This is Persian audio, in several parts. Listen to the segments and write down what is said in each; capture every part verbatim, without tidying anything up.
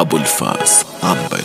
ابوالفضل عنبری.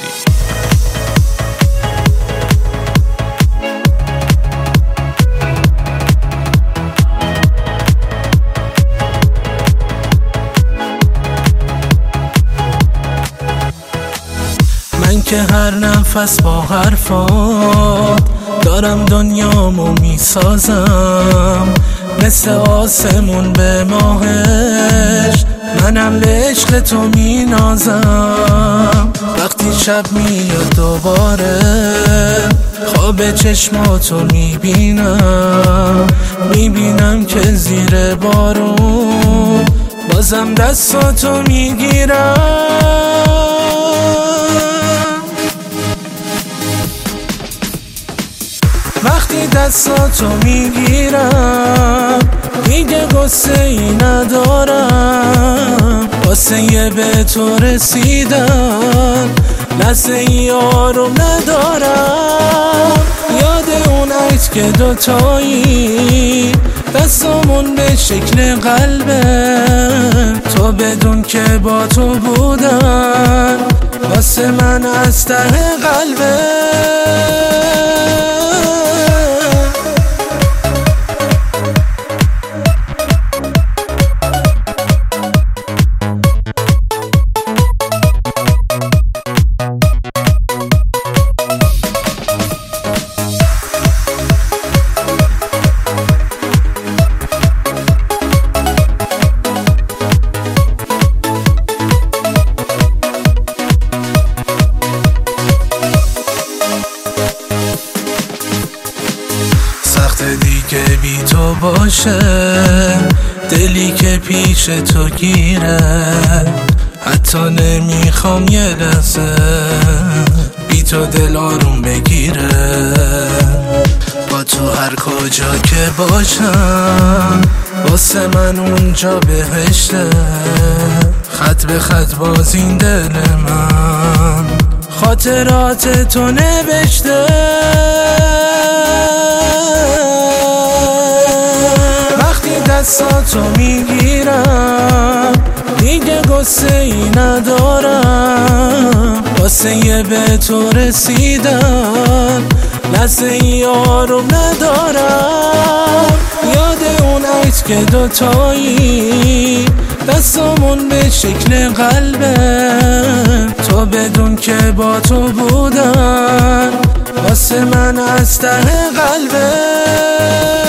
من که هر نفس با حرفات دارم دنیامو میسازم، مثل آسمون به ماهش منم به عشق تو مینازم. وقتی شب میاد دوباره خواب چشماتو میبینم، میبینم که زیر بارون بازم دستاتو میگیرم. وقتی دستاتو میگیرم دیگه غصه ای ندارم، واسه یه به تو رسیدن لحظه ای آروم ندارم. یاد اون عید که دوتایی دستامون به شکل قلبه، تو بدون که با تو بودن واسه من از ته قلبه. دیگه بی تو باشه، دلی که پیش تو گیره، حتی نمیخوام یه لحظه بی تو دل آروم بگیره. با تو هر کجا که باشم واسه من اونجا بهشته، خط به خط باز این دل من خاطرات تو نوشته. دستاتو میگیرم دیگه غصه ای ندارم، واسه یه به تو رسیدن لحظه ای آروم ندارم. یاد اون عید که دوتایی دستامون به شکل قلبه، تو بدون که با تو بودن واسه من از ته قلبه.